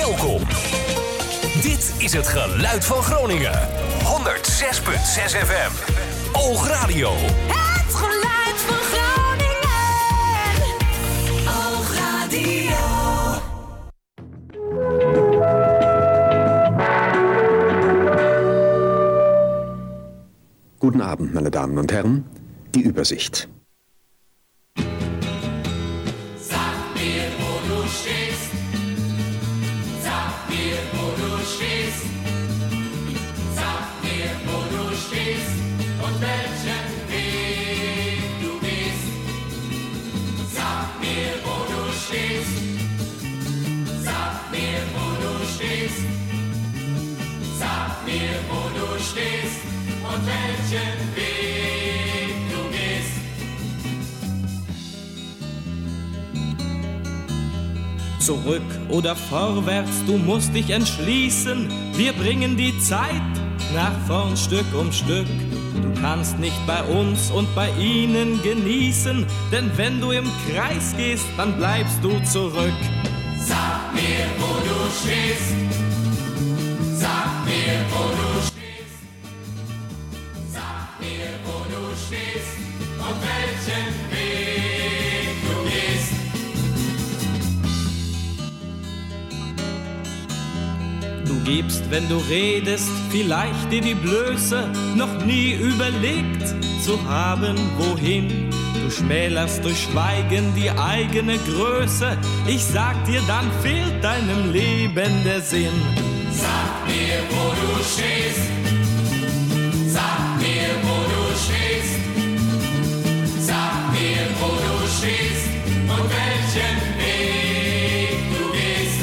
Welkom. Dit is het geluid van Groningen. 106.6 FM. Oogradio. Het geluid van Groningen. Oogradio. Guten Abend, meine Damen und Herren. Die Übersicht. Und welchen Weg du gehst. Zurück oder vorwärts, du musst dich entschließen. Wir bringen die Zeit nach vorn Stück um Stück. Du kannst nicht bei uns und bei ihnen genießen, denn wenn du im Kreis gehst, dann bleibst du zurück. Sag mir, wo du stehst. Sag mir, wo du stehst. Und welchen Weg du gehst. Du gibst, wenn du redest, vielleicht dir die Blöße, noch nie überlegt zu haben, wohin. Du schmälerst durch Schweigen die eigene Größe. Ich sag dir, dann fehlt deinem Leben der Sinn. Sag mir, wo du stehst. Sag mir, wo du stehst. Sag mir, wo du stehst und welchen Weg du gehst.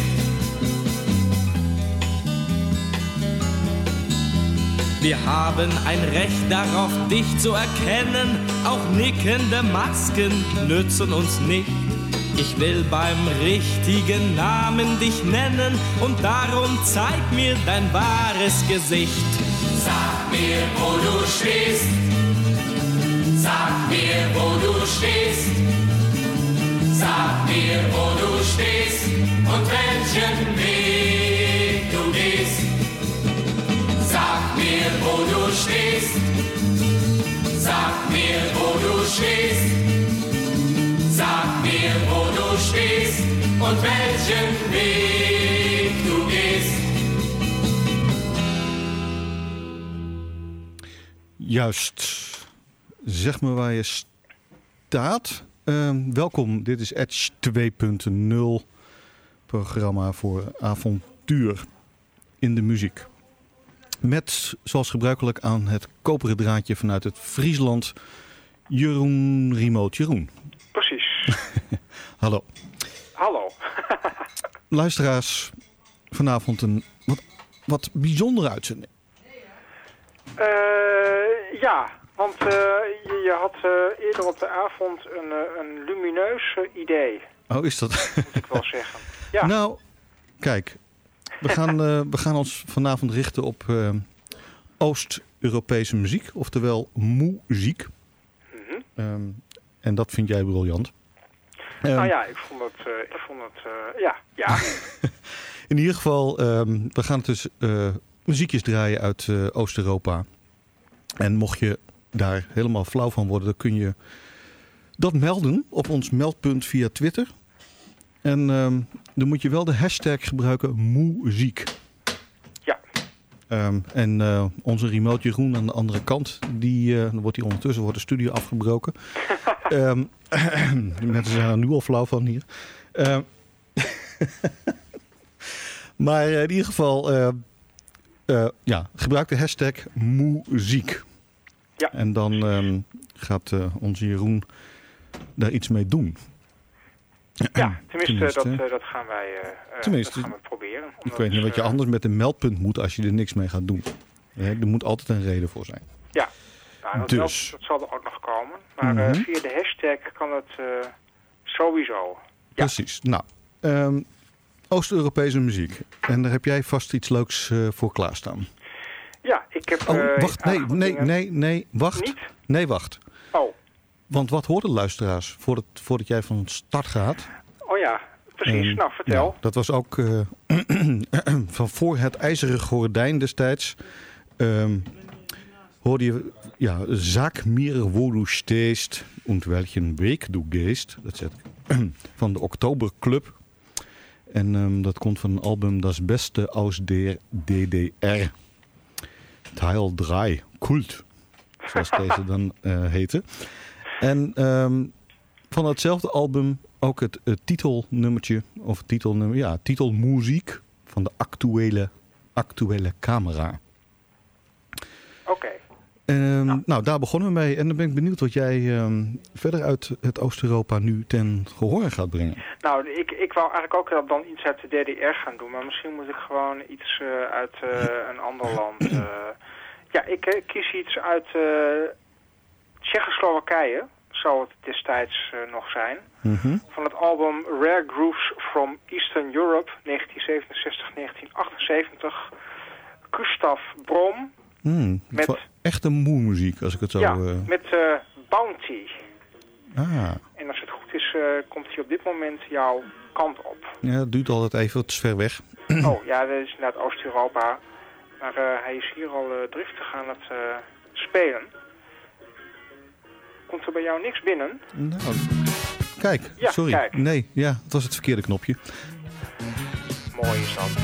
Wir haben ein Recht darauf, dich zu erkennen. Auch nickende Masken nützen uns nicht. Ich will beim richtigen Namen dich nennen und darum zeig mir dein wahres Gesicht. Sag mir, wo du stehst. Sag mir, wo du stehst. Sag mir, wo du stehst und welchen Weg du gehst. Sag mir, wo du stehst. Sag mir, wo du stehst. Sag mir, wo du stehst und welchen Weg du gehst. Juist. Zeg me waar je staat. Welkom, dit is Edge 2.0. Programma voor avontuur in de muziek. Met, zoals gebruikelijk, aan het koperen draadje vanuit het Friesland, Jeroen Remote. Jeroen. Precies. Hallo. Hallo. Luisteraars, vanavond een wat bijzondere uitzending. Ja, want je had eerder op de avond een lumineus idee. Oh, is dat? Moet ik wel zeggen. Ja. Nou, kijk. We gaan ons vanavond richten op Oost-Europese muziek. Oftewel muziek. Mm-hmm. En dat vind jij briljant. Nou ja, ik vond het ja. In ieder geval, we gaan dus muziekjes draaien uit Oost-Europa. En mocht je daar helemaal flauw van worden, dan kun je dat melden op ons meldpunt via Twitter. En dan moet je wel de hashtag gebruiken muziek. Ja. En onze remote Jeroen aan de andere kant, dan wordt hij ondertussen wordt de studio afgebroken. De mensen zijn er nu al flauw van hier. Maar in ieder geval, gebruik de hashtag muziek. Ja. En dan gaat onze Jeroen daar iets mee doen. Ja, tenminste dat gaan wij proberen. Ik weet niet wat je anders met een meldpunt moet als je er niks mee gaat doen. Er moet altijd een reden voor zijn. Ja, nou, dat zal er ook nog komen. Maar via de hashtag kan het sowieso. Ja. Precies. Nou, Oost-Europese muziek. En daar heb jij vast iets leuks voor klaarstaan. Ja, ik heb... wacht, nee, wacht. Niet? Nee, wacht. Oh. Want wat horen luisteraars voordat jij van start gaat? Oh ja, precies. Nou, vertel. Ja, dat was ook van voor het ijzeren gordijn destijds. Hoorde je, sag mir wo du stehst und welchen Weg du gehst. Dat zet ik van de Oktoberclub. En dat komt van een album Das Beste aus der DDR. Teil 3, Kult. Zoals deze dan heette. En van hetzelfde album ook het titelnummertje, of titelmuziek van de actuele camera. Oké. Nou, daar begonnen we mee. En dan ben ik benieuwd wat jij verder uit het Oost-Europa nu ten gehoor gaat brengen. Nou, ik wou eigenlijk ook dan iets uit de DDR gaan doen. Maar misschien moet ik gewoon iets uit een ander land. Ik kies iets uit Tsjechoslowakije. Zou het destijds nog zijn. Mm-hmm. Van het album Rare Grooves from Eastern Europe, 1967-1978. Gustav Brom. Met echte moemuziek, als ik het zo... Ja, met Bounty. Ah. En als het goed is, komt hij op dit moment jouw kant op. Ja, het duurt altijd even, het is ver weg. Oh, ja, dat is inderdaad Oost-Europa. Maar hij is hier al driftig aan het spelen. Komt er bij jou niks binnen? Nou, kijk, ja, sorry. Kijk. Nee, ja, het was het verkeerde knopje. Mooi is dat.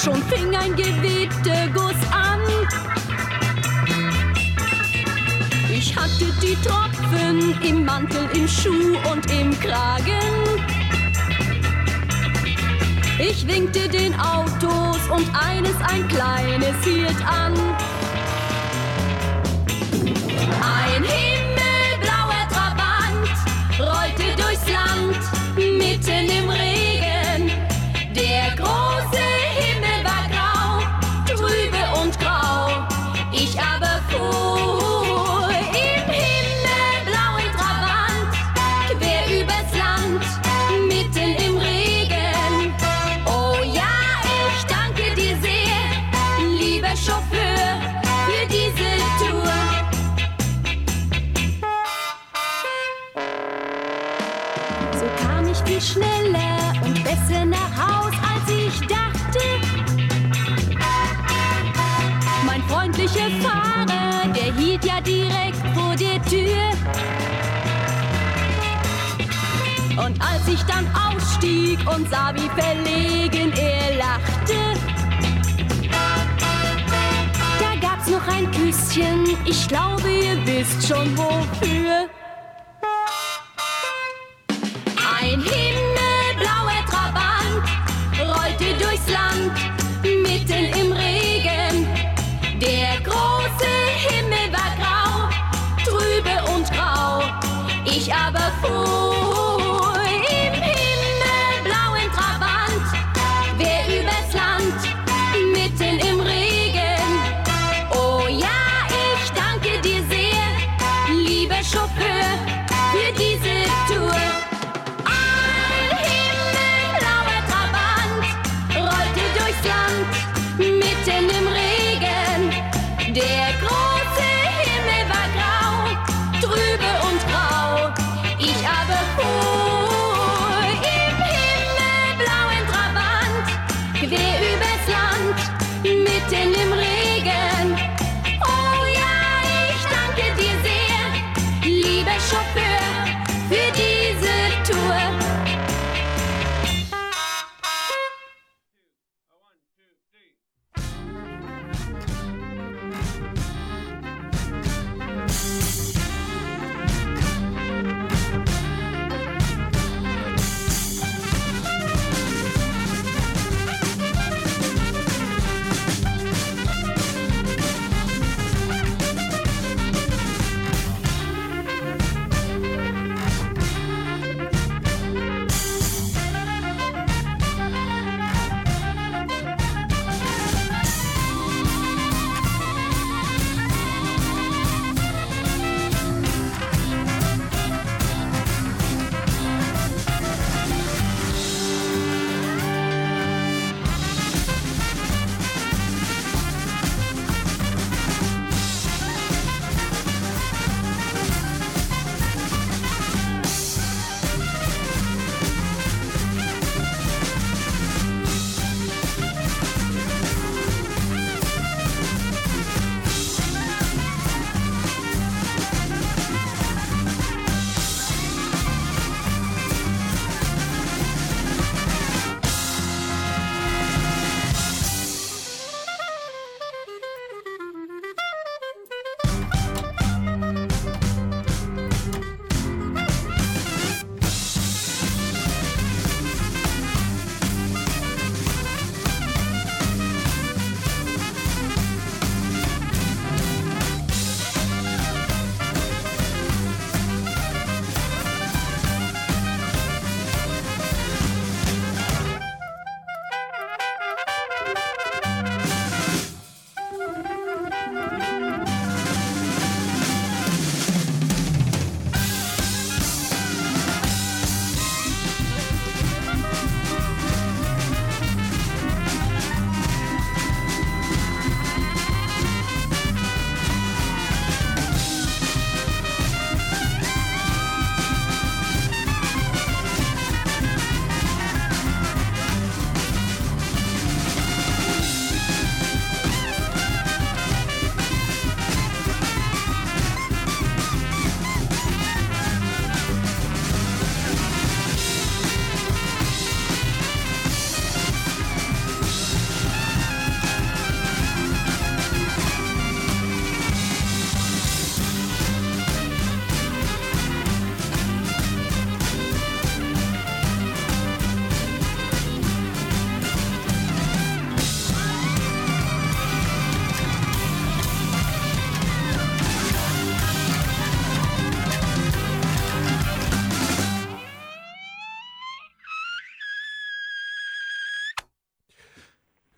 schon fing ein Gewitterguss an. Ich hatte die Tropfen im Mantel, im Schuh und im Kragen. Ich winkte den Autos und eines, ein kleines, hielt an. Ein himmelblauer Trabant rollte durchs Land, mitten im Regen. Der große Himmel war grau, trübe und grau. Ich aber fuhr im himmelblauen Trabant, quer übers Land, mitten im Regen. Oh ja, ich danke dir sehr, lieber Chauffeur, für diese Tour. So kam ich viel schneller und besser nach Haus, als ich dachte. Mein freundlicher Fahrer, der hielt ja direkt vor der Tür. Und als ich dann ausstieg und sah, wie verlegen er lachte, da gab's noch ein Küsschen, ich glaube, ihr wisst schon wofür. Ein himmelblauer Trabant rollte durchs Land, mitten im Regen. Der große Himmel war grau, trübe und grau. Ich aber fuhr im himmelblauen Trabant, quer übers Land, mitten im Regen. Oh ja, ich danke dir sehr, lieber Chauffeur, für diese Tour. Ein himmelblauer Trabant rollte durchs Land, mitten im Regen. Der große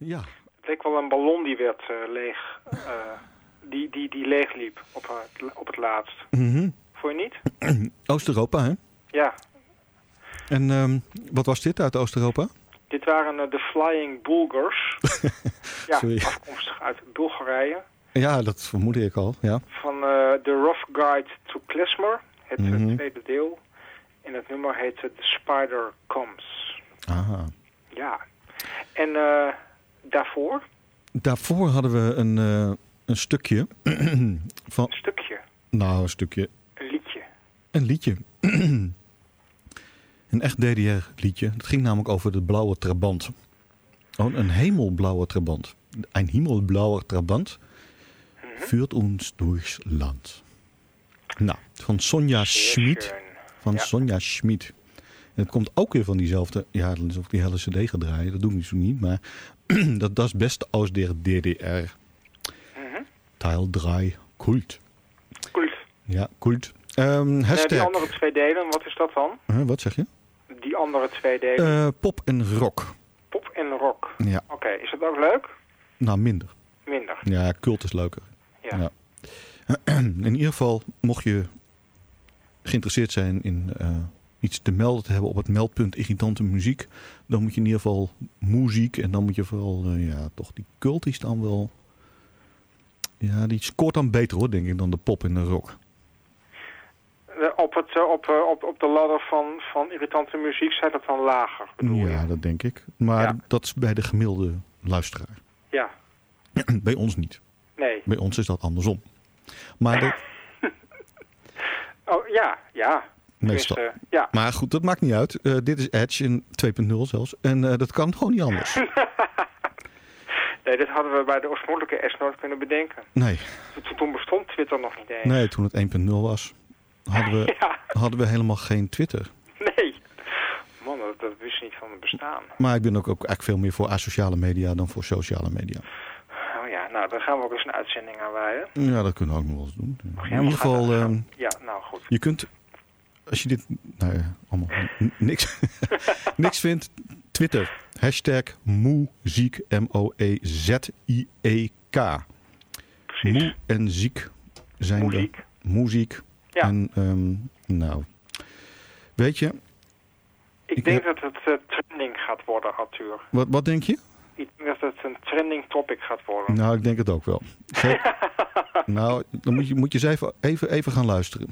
Ja. Het leek wel een ballon die werd leeg... Die leegliep op het laatst. Mhm. Vond je niet? Oost-Europa, hè? Ja. En wat was dit uit Oost-Europa? Dit waren de Flying Bulgars. Ja, Sorry. afkomstig uit Bulgarije. Ja, dat vermoedde ik al, ja. Van The Rough Guide to Klezmer. Het tweede deel. En het nummer heette The Spider Comes. Aha. Ja. En daarvoor? Daarvoor hadden we een stukje van... Een stukje? Nou, een stukje... Een liedje? Een liedje. Een echt DDR-liedje. Het ging namelijk over de blauwe trabant. Oh, een hemelblauwe trabant. Een hemelblauwe trabant führt ons durchs Land. Nou, van Sonja Schmid. Van Sonja Schmid. En het komt ook weer van diezelfde... Ja, dat is of die hele cd gaat draaien. Dat doe ik zo niet. Maar dat is best aus der DDR. Teil 3. Kult. Kult. Ja, kult. Hashtag. Die andere 2 delen, wat is dat dan? Wat zeg je? Die andere 2 delen? Pop en rock. Pop en rock. Ja. Oké, is dat ook leuk? Nou, minder. Minder. Ja, kult is leuker. Ja. In ieder geval, mocht je geïnteresseerd zijn in iets te melden te hebben op het meldpunt irritante muziek, dan moet je in ieder geval muziek en dan moet je vooral, toch die kult is dan wel... Ja, die scoort dan beter hoor, denk ik, dan de pop en de rock. Op de ladder van irritante muziek staat het dan lager, bedoel je? Ja, dat denk ik. Maar dat is bij de gemiddelde luisteraar. Ja. Bij ons niet. Nee. Bij ons is dat andersom. Maar Oh, ja. Meestal. Ja. Maar goed, dat maakt niet uit. Dit is Edge in 2.0 zelfs. En dat kan gewoon niet anders. Nee, dit hadden we bij de oorspronkelijke S nooit kunnen bedenken. Nee. Toen bestond Twitter nog niet eens. Nee, toen het 1.0 was, hadden we helemaal geen Twitter. Nee. Man, dat wist niet van het bestaan. Maar ik ben ook eigenlijk veel meer voor asociale media dan voor sociale media. Oh ja, nou, daar gaan we ook eens een uitzending aan wijden. Ja, dat kunnen we ook nog wel eens doen. In ieder geval... ja, nou goed. Je kunt, als je dit... Nou ja, allemaal niks, niks vindt, Twitter. Hashtag Moeziek, M-O-E-Z-I-E-K. Precies. Moe en ziek zijn Moeziek. we. Moeziek. Ja. En nou, weet je... Ik denk dat het trending gaat worden, Arthur. Wat denk je? Ik denk dat het een trending topic gaat worden. Nou, ik denk het ook wel. Nou, dan moet je eens even gaan luisteren.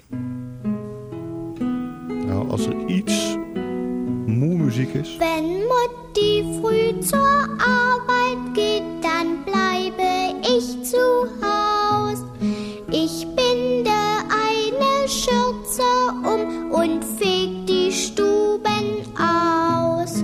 Nou, als er iets moe muziek is... Wenn Mutti früh zur Arbeit geht, dann bleibe ich zu Haus. Ich binde eine Schürze um und feg die Stuben aus.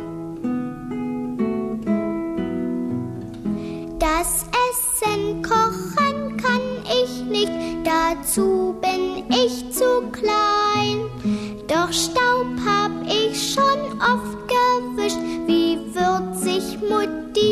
Das Essen kochen kann ich nicht, dazu bin ich zu klein. Doch Staub hab ich schon oft gewischt, wie würzig Mutti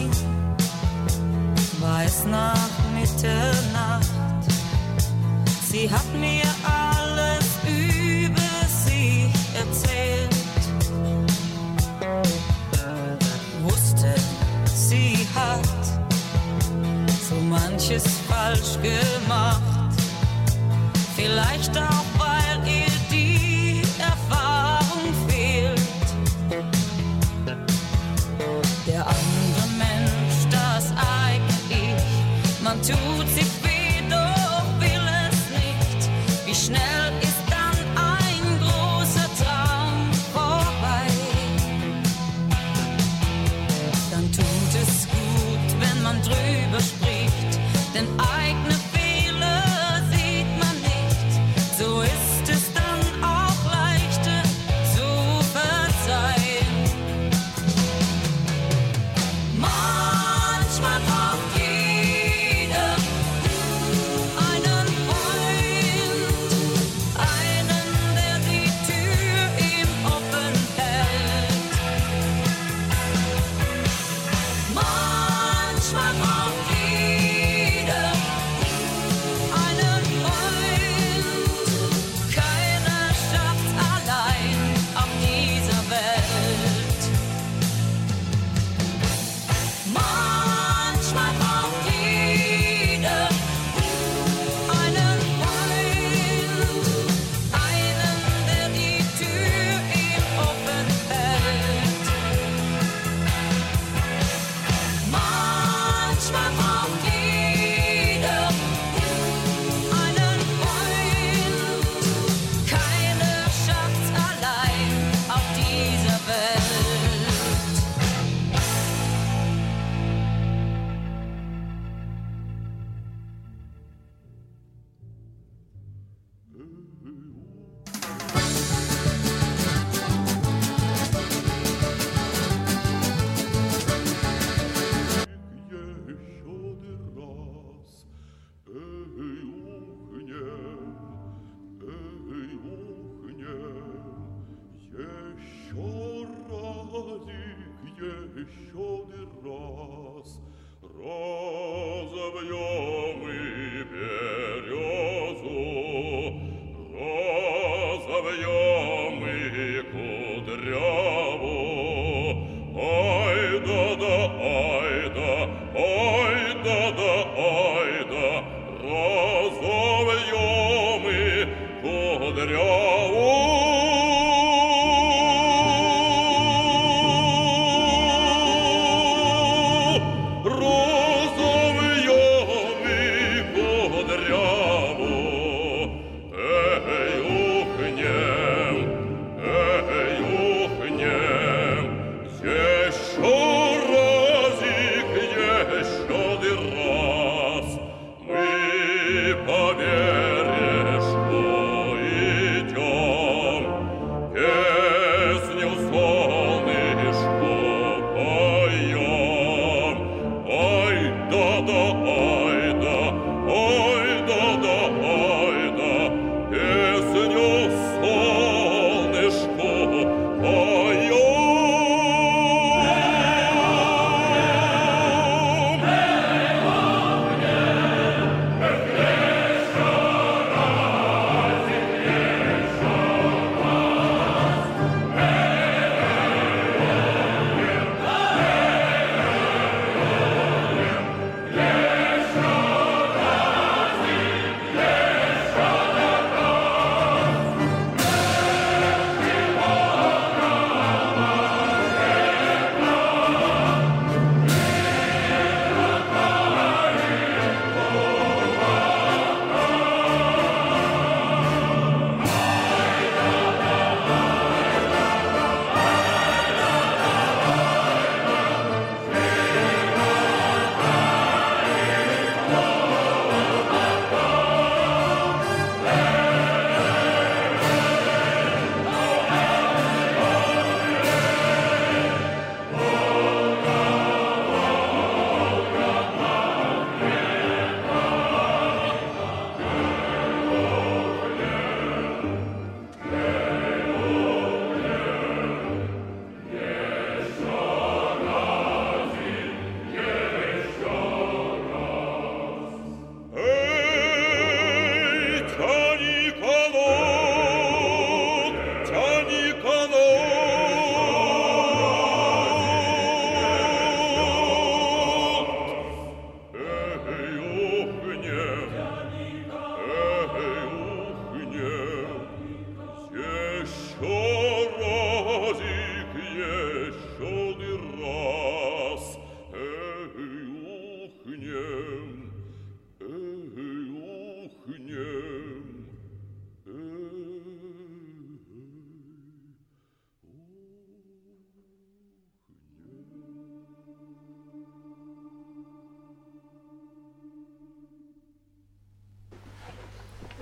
war es nach Mitternacht. Sie hat mir alles über sie erzählt. Wusste, sie hat so manches falsch gemacht. Vielleicht auch, weil ihr die Erfahrung fehlt. Der andere Mensch, das eigene Ich, man tut sich weh, doch will es nicht. Wie schnell ist dann ein großer Traum vorbei? Dann tut es gut, wenn man drüber spricht, denn eigene Fehler sieht man nicht. So ist es dann auch leichter zu verzeihen. Manchmal braucht jeder einen Freund, einen, der die Tür ihm offen hält. Manchmal braucht jeder einen Freund. Keiner schafft's allein auf dieser Welt. Manchmal braucht jeder einen Freund, einen, der die Tür ihm offen hält. Manchmal braucht jeder einen Freund. Keiner schafft's allein auf dieser Welt. Розовьёми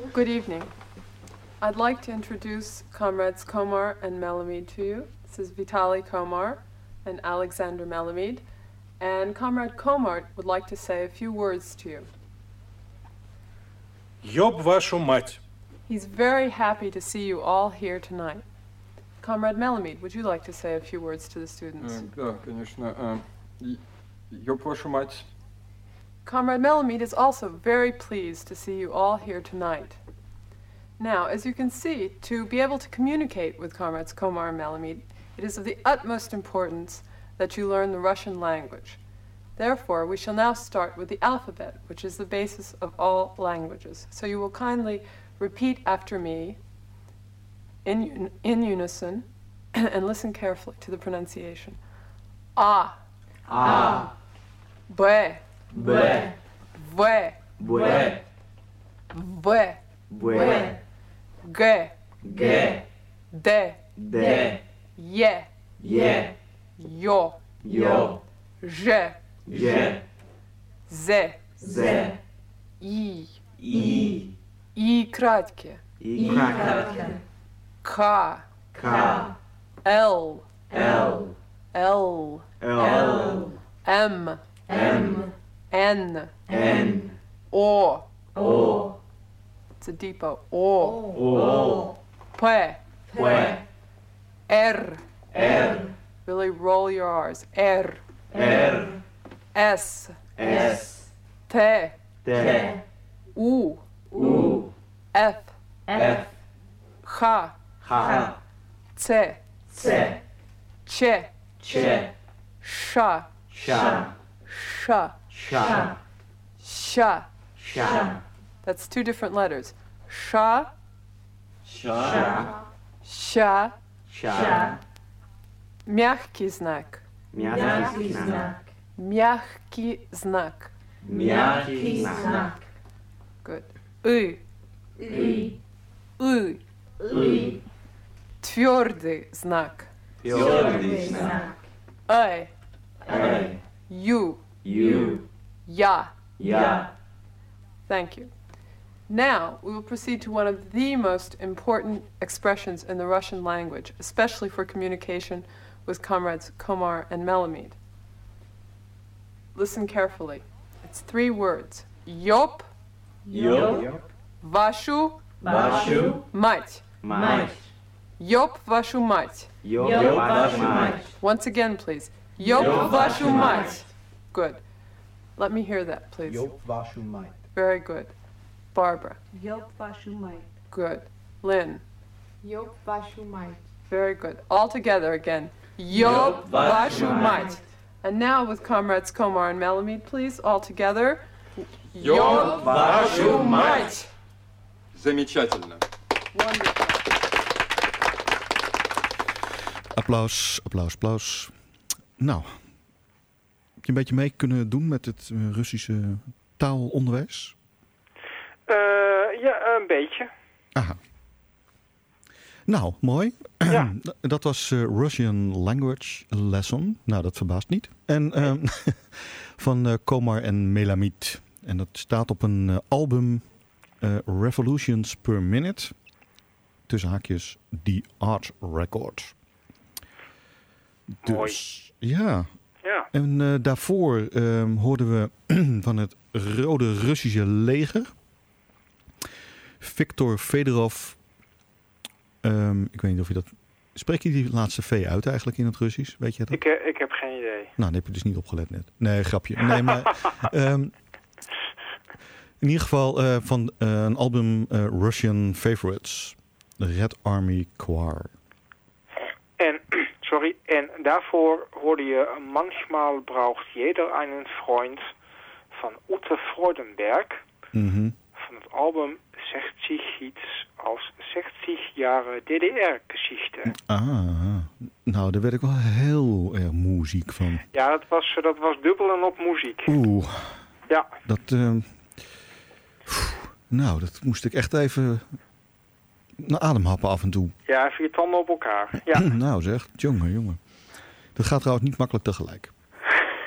Good evening. I'd like to introduce comrades Komar and Melamid to you. This is Vitaly Komar and Alexander Melamid. And Comrade Komar would like to say a few words to you. Ёб вашу мать. He's very happy to see you all here tonight. Comrade Melamid, would you like to say a few words to the students? Да, конечно. Ёб вашу мать. Comrade Melamid is also very pleased to see you all here tonight. Now, as you can see, to be able to communicate with comrades Komar and Melamid, it is of the utmost importance that you learn the Russian language. Therefore, we shall now start with the alphabet, which is the basis of all languages. So you will kindly repeat after me in unison and listen carefully to the pronunciation. A. A. B. B. V. V. V. V. G. G. D. D. Ye. Ye. Yo. Yo. J. J. Z. Z. I. I. I кратке. I кратке. K. K. L. L. L. L. M. M. N. N. O. O. It's a deep O. O. O. P. P. R. R. Really roll your R's. R. R. S. S. T. T. U. U. F. F. H. H. C. C. Ч. Ч. Ш. Ш. Sh. Sh. Sh. Sh. That's two different letters. Sh. Sh. Sh. Sh. Мягкий знак. Мягкий знак. Мягкий знак. Мягкий знак. Good. И. И. И. И. Твердый знак. Твердый знак. I. I. You. You. Я. Я. Thank you. Now, we will proceed to one of the most important expressions in the Russian language, especially for communication with comrades Komar and Melamid. Listen carefully. It's 3 words. Ёб. Ёб. Вашу. Вашу. Мать. Мать. Ёб вашу мать. Ёб вашу мать. Once again, please. Ёб вашу мать. Good. Let me hear that, please. Ёб вашу мать. Very good. Barbara. Ёб вашу мать. Good. Lynn. Ёб вашу мать. Very good. All together again. Ёб вашу мать. And now with comrades Komar and Melamid, please, all together. Ёб вашу мать. Замечательно. Wonderful. Applaus, applaus, applaus. Nou, heb je een beetje mee kunnen doen met het Russische taalonderwijs? Ja, een beetje. Aha. Nou, mooi. Ja. Dat was Russian Language Lesson. Nou, dat verbaast niet. En van Komar en Melamid. En dat staat op een album Revolutions per Minute. Tussen haakjes The Art Record. Mooi. Dus, ja. Ja. En daarvoor hoorden we van het Rode Russische leger. Viktor Fedorov. Ik weet niet of je dat... Spreek je die laatste V uit eigenlijk in het Russisch? Weet je dat? Ik heb geen idee. Nou, dat heb je dus niet opgelet net. Nee, grapje. Nee, maar... in ieder geval van een album Russian Favorites. The Red Army Choir. En daarvoor hoorde je manchmal braucht jeder einen Freund van Ute Freudenberg. Mm-hmm. Van het album 60 Hits aus 60 Jahre DDR-Geschichte. Ah, nou, daar werd ik wel heel erg moe ziek van. Ja, dat was dubbel en op muziek. Oeh. Ja. Nou, dat moest ik echt even naar adem happen af en toe. Ja, 4 tanden op elkaar. Ja. Nou zeg, jongen. Dat gaat trouwens niet makkelijk tegelijk.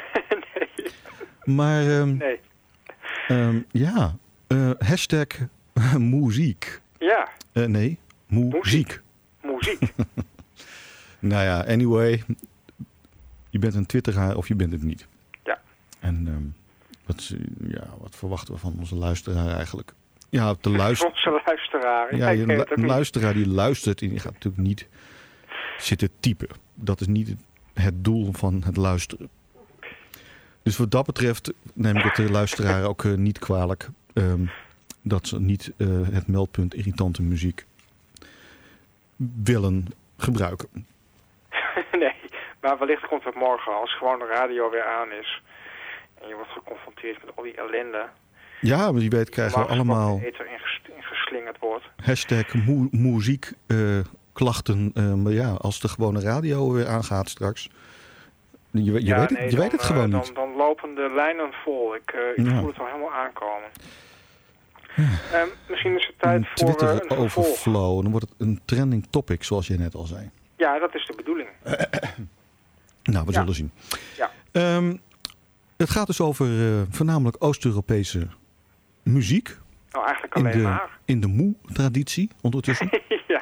Nee. Maar nee. Ja, hashtag Muziek. Ja. Nee, muziek. Muziek. Nou ja, anyway. Je bent een twitteraar of je bent het niet. Ja. En wat verwachten we van onze luisteraar eigenlijk? Ja, Onze luisteraar. Ja, een luisteraar die luistert en die gaat natuurlijk niet zitten typen. Dat is niet het doel van het luisteren. Dus wat dat betreft neem ik het de luisteraar ook niet kwalijk dat ze niet het meldpunt irritante muziek willen gebruiken. Nee, maar wellicht komt het morgen als gewoon de radio weer aan is. En je wordt geconfronteerd met al die ellende. Ja, maar die weet krijgen we allemaal ether ingeslingerd wordt. #muziek klachten. Maar ja, als de gewone radio weer aangaat straks. Je weet het gewoon niet. Dan lopen de lijnen vol. Ik voel het al helemaal aankomen. Misschien is het tijd voor Twitter een overflow. En dan wordt het een trending topic, zoals je net al zei. Ja, dat is de bedoeling. Nou, we zullen zien. Ja. Het gaat dus over voornamelijk Oost-Europese muziek. Nou, eigenlijk alleen maar. In de moe-traditie ondertussen. Ja.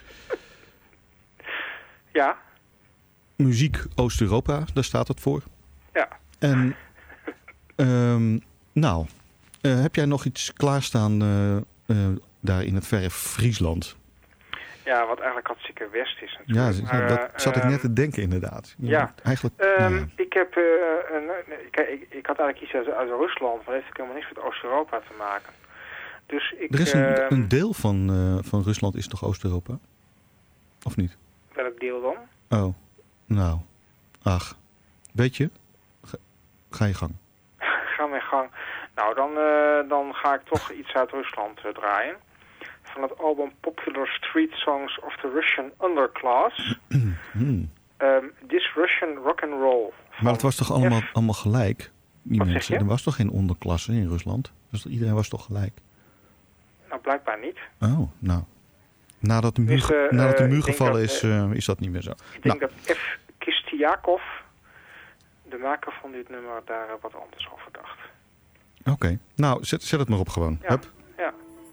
Ja. Muziek Oost-Europa, daar staat het voor. Ja. En heb jij nog iets klaarstaan daar in het verre Friesland? Ja, wat eigenlijk hartstikke west is natuurlijk. Ja, maar, dat zat ik net te denken inderdaad. Ja. Eigenlijk, Ik heb ik had eigenlijk iets uit Rusland, maar dat heeft helemaal niks met Oost-Europa te maken. Dus er is een deel van Rusland is toch Oost-Europa? Of niet? Welk deel dan? Oh, nou, ach. Weet je? Ga je gang. Ga mijn gang. Nou, dan ga ik toch iets uit Rusland draaien. Van het album Popular Street Songs of the Russian Underclass. This Russian Rock'n'Roll. Maar het was toch allemaal gelijk? Die Wat mensen. zeg je? Er was toch geen onderklasse in Rusland? Dus iedereen was toch gelijk? Nou, blijkbaar niet. Oh, nou. Nadat de muur gevallen is, is dat niet meer zo. Ik denk dat F. Kistiakov, de maker van dit nummer, daar wat anders over dacht. Oké. Nou, zet het maar op gewoon. Ja. Hup. Ja.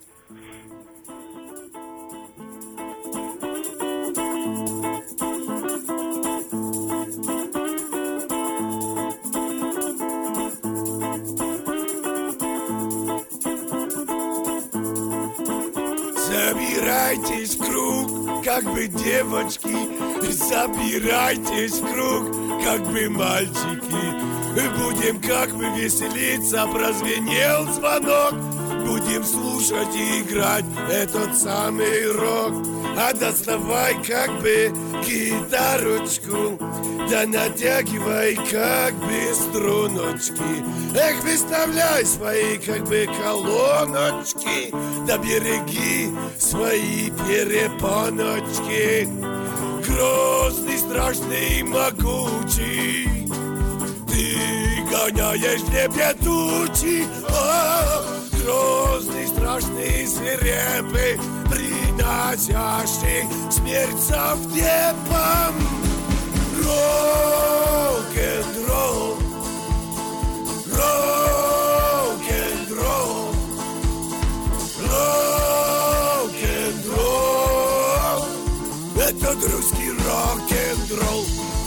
Собирайтесь в круг, как бы девочки, собирайтесь в круг, как бы мальчики. Будем как бы веселиться, прозвенел звонок. Будем слушать и играть этот самый рок. А доставай как бы гитарочку, да натягивай как бы струночки. Эх, выставляй свои как бы колоночки, да береги свои перепоночки. Грозный, страшный, могучий, ты гоняешь лебедучий, грозный, страшный, свирепый, приносящий смерть совдепом. Рок-н-ролл, рок-н-ролл, рок-н-ролл. Это русский рок-н-ролл.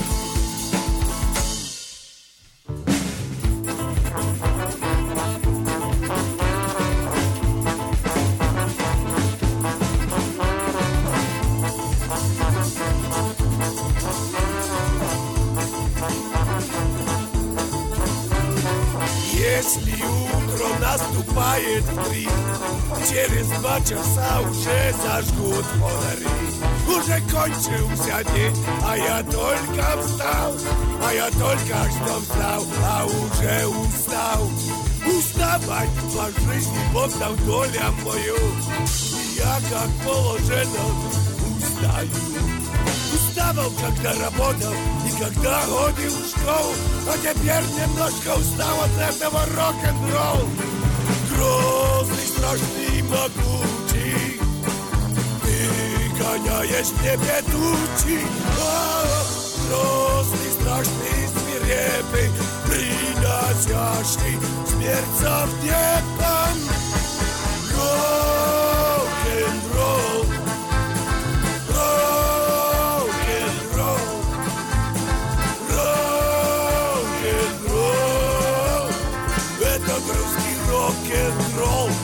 Если утро наступает в 3, через 2 часа уже зажгут фонари. Уже кончился день, а я только встал, а я только что встал, а уже устал. Уставать по жизни Бог дал доля мою, и я как положено устаю. Уставал, когда работал и когда ходил в школу, а теперь немножко устал от этого рок-н-ролл. Грозный, страшный, могучий, ты гоняешь лебедучий. Грозный, страшный, свирепый, приносящий смерть совдепом. rock'n'roll.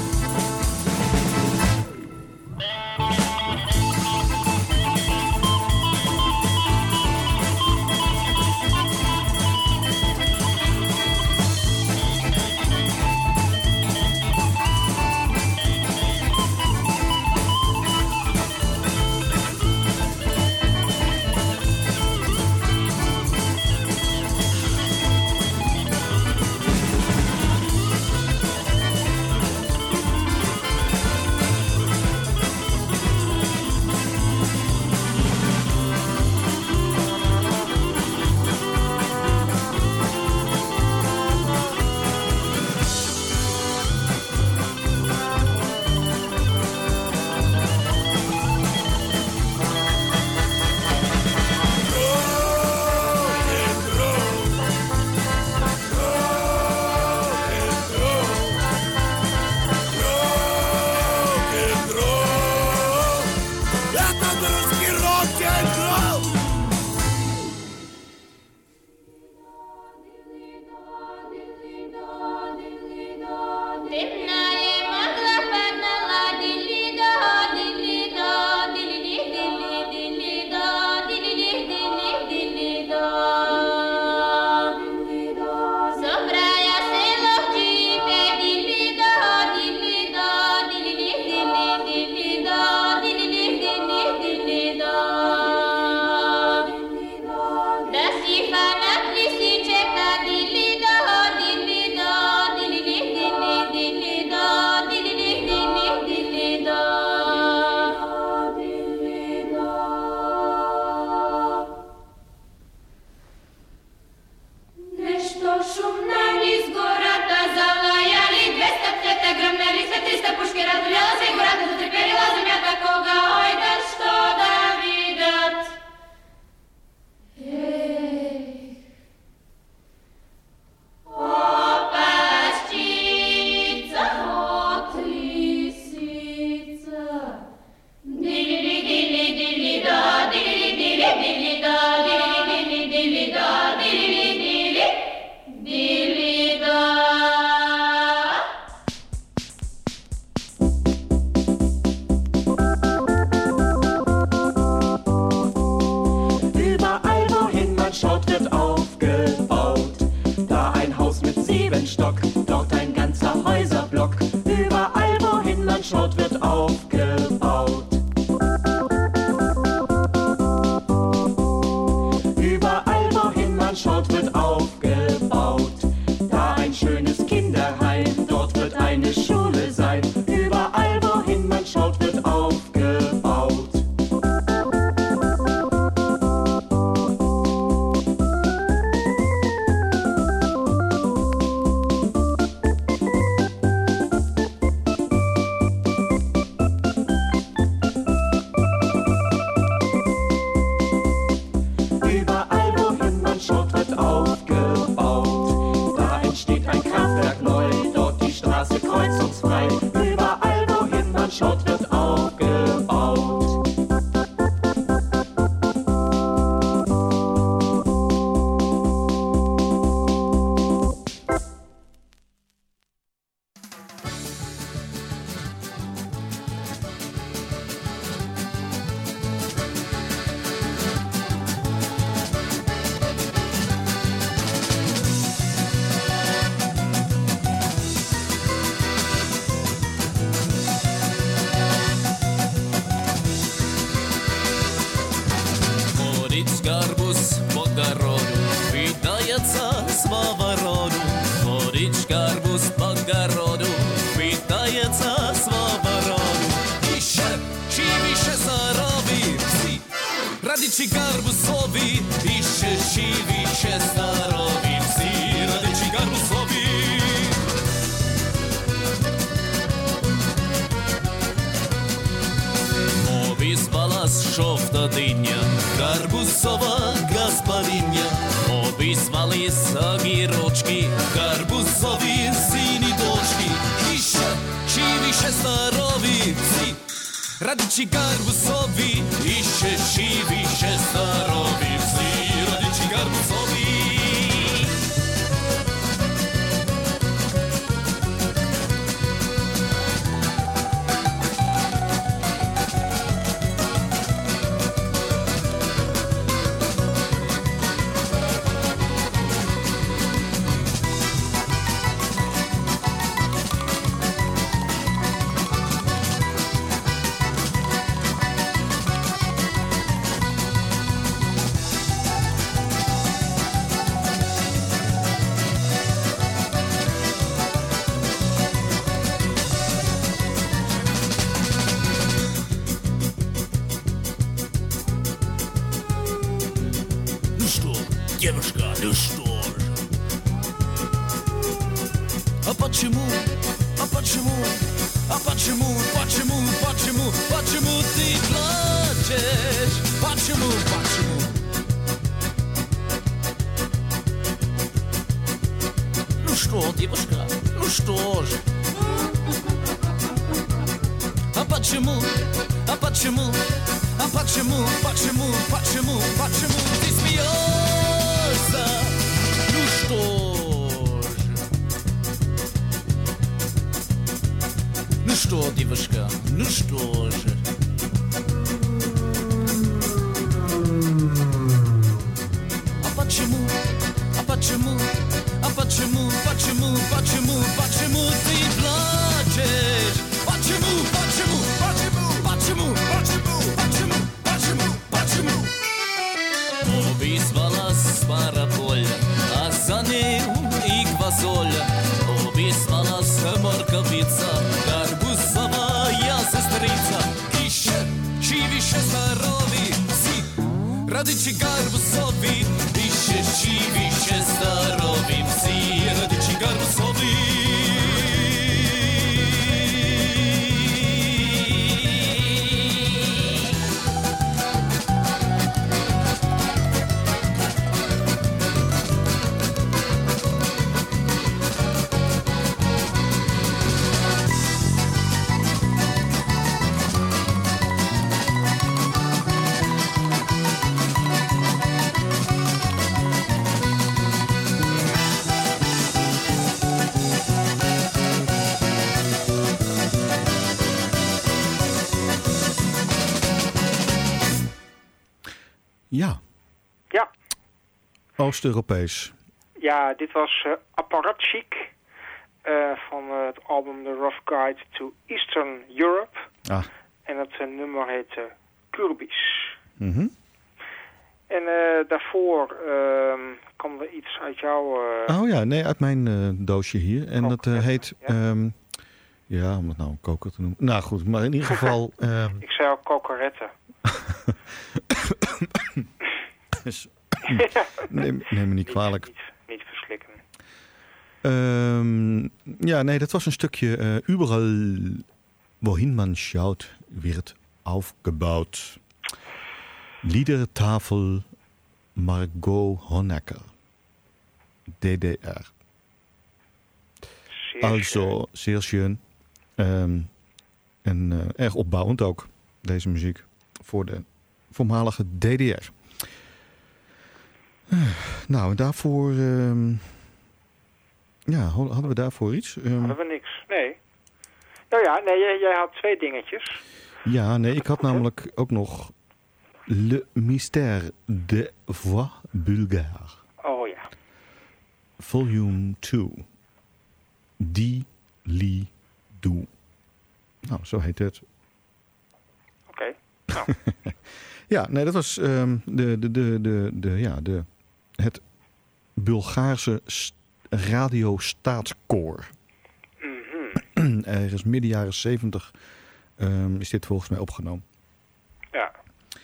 Radici garbusowi i szczęśliwi się starowi wsi. Radici garbusowi. Обізвалась жовта диня, гарбузова господиня. Обізвались огірочки, гарбузові сині дочки. І ще живіше здорові всі. Radici garbusowi i szczęśliwi starowi wsi. Radici garbusowi. девушка, ну что ж. А почему ты плачешь? Почему? Ну что, девушка, ну что ж. А почему ты смеешься? Ну что ж. Ну что, девушка, ну что же. Почему ты плачешь? Почему? Обізвала Смараполя, а за ним і Квасоля. Обізвала Морковиця, гарбузова сестриця. І ще живіше здорові всі, радичі гарбузові. І ще живіше здорові всі, радичі гарбузові. Ja. Ja. Oost-Europees. Ja, dit was Apparatchik van het album The Rough Guide to Eastern Europe. Ah. En het nummer heet Kurbis. Mhm. En daarvoor kwam er iets uit jouw... Oh ja, nee, uit mijn doosje hier. En dat heet... Ja. Om het nou een koker te noemen. Nou goed, maar in ieder geval... Ik zei ook kokeretten. Neem me niet kwalijk. Niet verslikken. Ja, nee, dat was een stukje... Überall, wohin man schaut, wird aufgebaut. Liedertafel Margot Honecker. DDR. Also, zeer schön. En erg opbouwend ook, deze muziek. Voor de voormalige DDR. Nou, en daarvoor... hadden we daarvoor iets? Hadden we niks, nee. Nou ja, nee, jij had 2 dingetjes. Ja, nee, ik had namelijk ook nog... Le mystère des voix bulgares. Oh ja. Volume 2. Di, li, do. Nou, zo heet het. Oké. Nou. Ja, nee, dat was het Bulgaarse radiostaatskoor. Mm-hmm. Ergens midden jaren 70 is dit volgens mij opgenomen. Ja.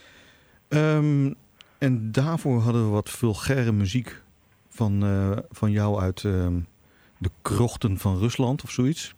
En daarvoor hadden we wat vulgaire muziek van jou uit de krochten van Rusland of zoiets.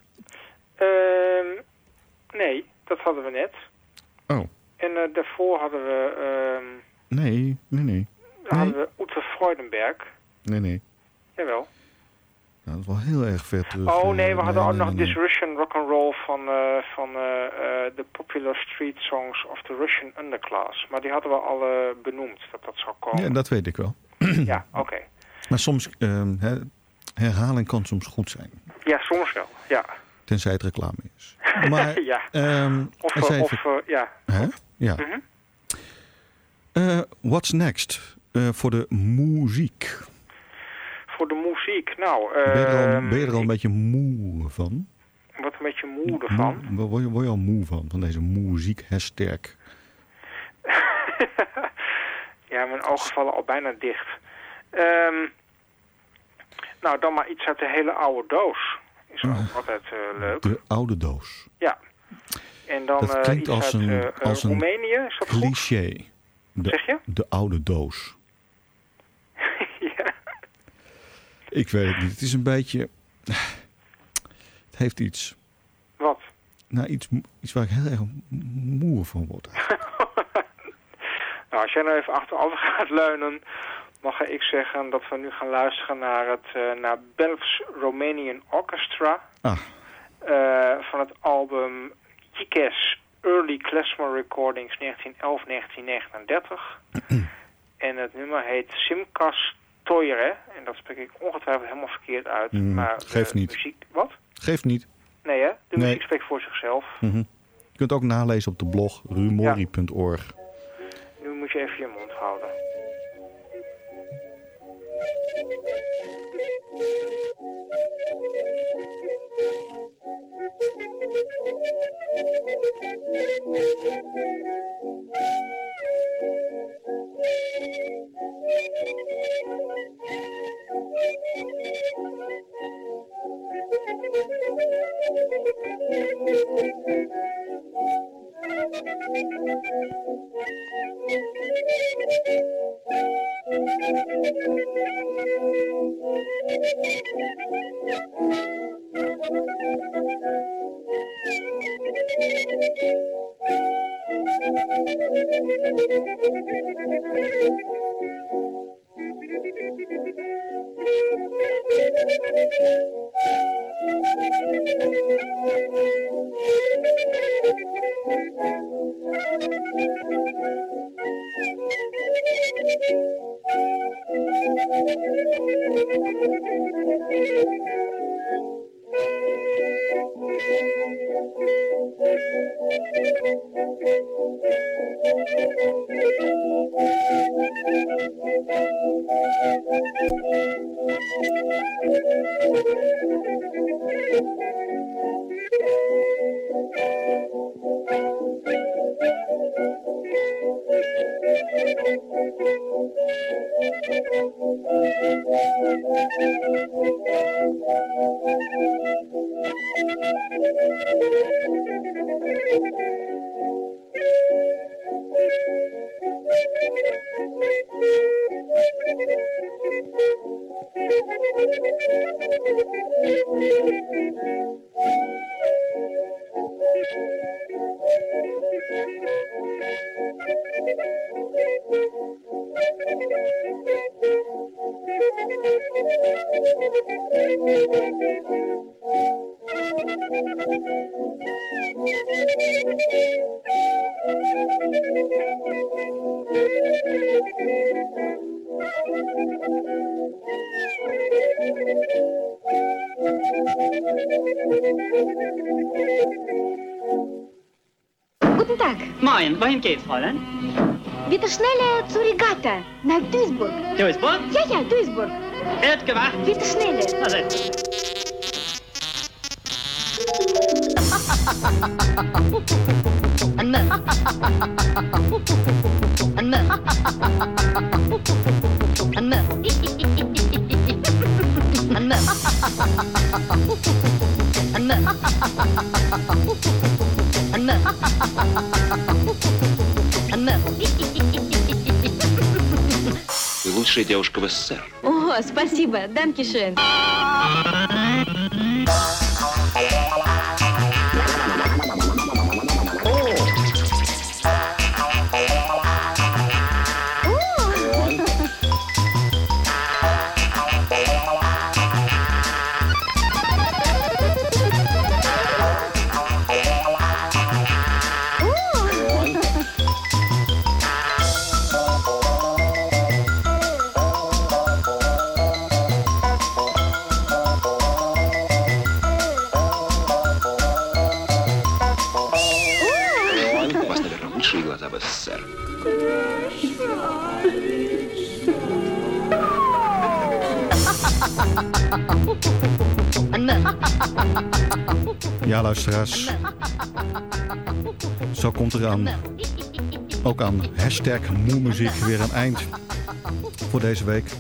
Nee, dat hadden we net. Oh. En daarvoor hadden we... Nee. Hadden we Ute Freudenberg. Nee. Jawel. Nou, dat is wel heel erg ver terug. Oh nee, we hadden ook nog This Russian Rock'n'Roll van The Popular Street Songs of the Russian Underclass. Maar die hadden we al benoemd, dat zou komen. Ja, dat weet ik wel. Ja, oké. Maar soms, herhaling kan soms goed zijn. Ja, soms wel, ja. Tenzij het reclame is. Maar, ja. Ja. Hè? Ja. Mm-hmm. What's next voor de muziek? Voor de muziek, nou... Ben je er al een beetje moe van? Wat een beetje moe ervan? Word je al moe van deze muziek hashtag? Ja, mijn ogen vallen al bijna dicht. Nou, dan maar iets uit de hele oude doos. Is ook altijd leuk. De oude doos. Ja. En dan dat klinkt iets als uit Roemenië, is dat cliché. Zeg je? De oude doos. Ik weet het niet. Het is een beetje... Het heeft iets... Wat? Nou, iets waar ik heel erg moe van word. Nou, als jij nou even achterover gaat leunen, dan ga ik zeggen dat we nu gaan luisteren naar Belf's Romanian Orchestra. Van het album Jikes Early Klezmer Recordings 1911-1939. En het nummer heet Simkas Toire. En dat spreek ik ongetwijfeld helemaal verkeerd uit. Maar geeft niet. Muziek, wat? Geeft niet. Nee, hè? De muziek spreekt voor zichzelf. Je kunt ook nalezen op de blog rumori.org. Nu moet je even je mond houden. Guten Tag. Moin, wohin geht's, Fräulein? Bitte schnelle zur Regatta nach Duisburg. Duisburg? Ja, Duisburg. Wird gewartet. Bitte schnelle. Also. Вы лучшая девушка в СССР. О, спасибо, данкишен. Лучшие глаза в СССР. Ja, luisteraars. Zo komt er aan, ook aan hashtag moemuziek, weer een eind voor deze week.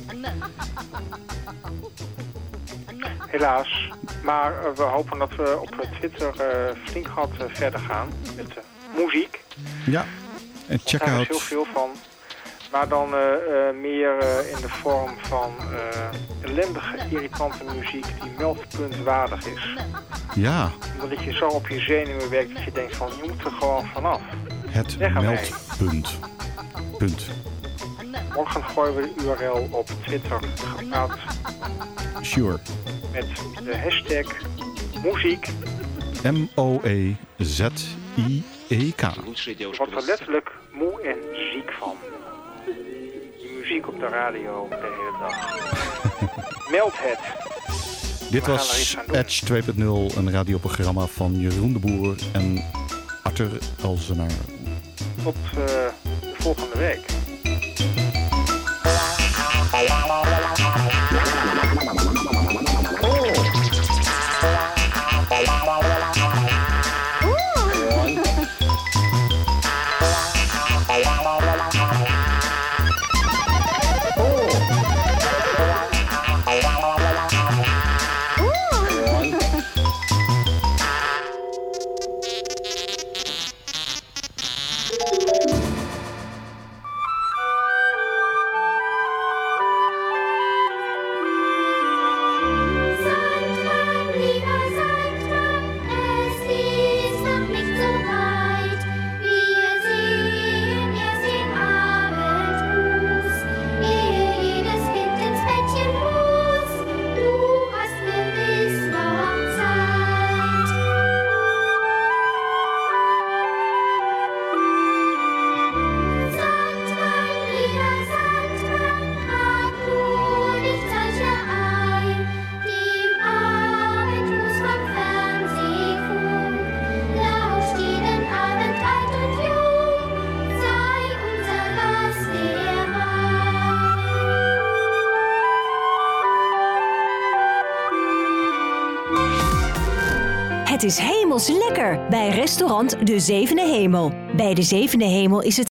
Helaas. Maar we hopen dat we op Twitter flink gaat verder gaan met muziek. Ja, en check daar out. is heel veel van. Maar dan meer in de vorm van ellendige, irritante muziek die meldpuntwaardig is. Ja. Omdat het je zo op je zenuwen werkt dat je denkt van, je moet er gewoon vanaf. Het meldpunt. Punt. Morgen gooien we de URL op Twitter gepraat. Sure. Met de hashtag muziek. MOEZIEK. Je wordt er letterlijk moe en ziek van. Die muziek op de radio de hele dag. Meld het. Dit was Edge 2.0, een radioprogramma van Jeroen de Boer en Arthur Elzenaar. Tot de volgende week. Het is hemels lekker bij restaurant De Zevende Hemel. Bij De Zevende Hemel is het